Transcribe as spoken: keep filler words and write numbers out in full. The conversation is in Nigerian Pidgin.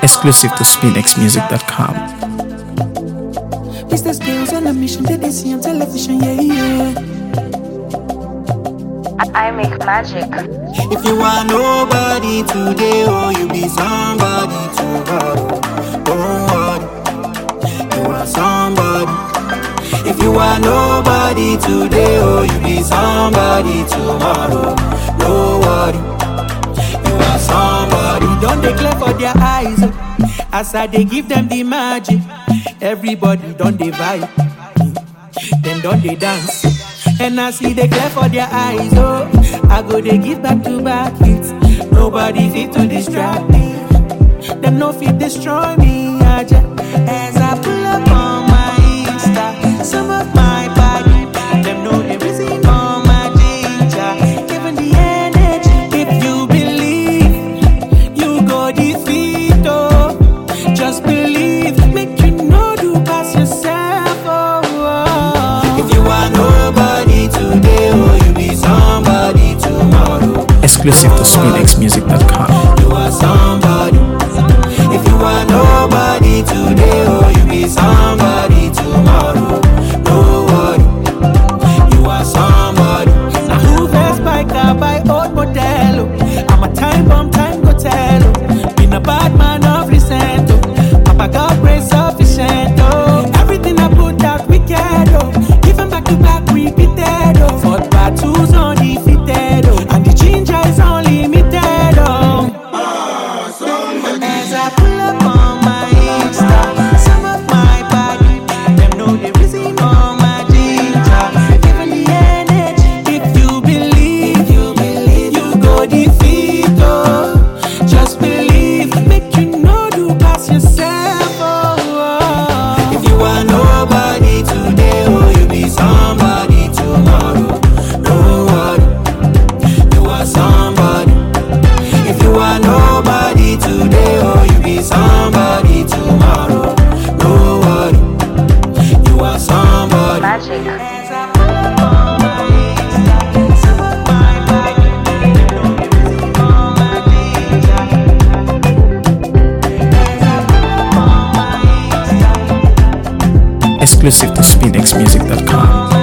Exclusive to spin x music dot com. It's the skills on a mission that they see on television, yeah, yeah. I make magic. If you are nobody today, oh, you be somebody tomorrow. Don't worry, you are somebody. If you are nobody today, oh, you be somebody tomorrow. Don't worry, you are somebody. Don't declare for their eyes, as I they give them the magic. Everybody don't they vibe, then don't they dance. And I see they glare for their eyes, oh, I go they give back to back hits. Nobody fit to distract me, them no fit destroy me. I just, as I pull up on my Insta, some of my body, them know they reason on my ginger, giving the energy. If you believe, you go defeat, oh, just believe, make you know to pass yourself, oh, oh. If you are nobody today, oh, you be somebody tomorrow. Exclusive to spin x music dot com. You are somebody. If you are nobody today, oh, you be somebody tomorrow. No worry, you are somebody. Now who first bike I buy old model? I'm a time bomb, time go tell. Been a bad man of recent. Papa God grace sufficient. Oh, everything I put out wicked. Oh, even back to back repeated. Oh, fought battles undefeated. Oh, and the ginger is unlimited. Oh, as I pull up on my Insta, some of my body, them know the reason on my ginger, giving the energy. If you believe, you believe, you go defeat. Oh, just believe, make you know to pass yourself. Oh, oh. If you are nobody today, oh, you be somebody tomorrow. No worry, you are somebody. If you are nobody today, oh, you be somebody tomorrow. No worry, you are somebody. Magic. As I pull up on my Insta, some of my body, them know the reason on my ginger. As I pull up on my Insta, Exclusive to spin x music dot com.